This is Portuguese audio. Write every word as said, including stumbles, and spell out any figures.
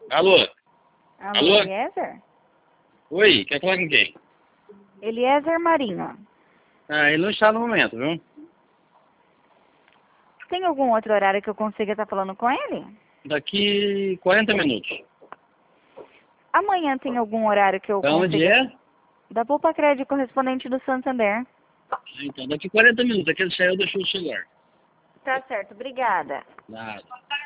Alô? Alô, Alô? Eliezer? Oi, quer falar com quem? Eliezer Marinho. Ah, ele não está no momento, viu? Tem algum outro horário que eu consiga estar falando com ele? Daqui quarenta minutos. Amanhã tem algum horário que eu Da onde consiga... é? Da Poupa Crédito, correspondente do Santander. Então, daqui quarenta minutos. Aquele saiu, deixou o celular. Tá certo, obrigada. Nada.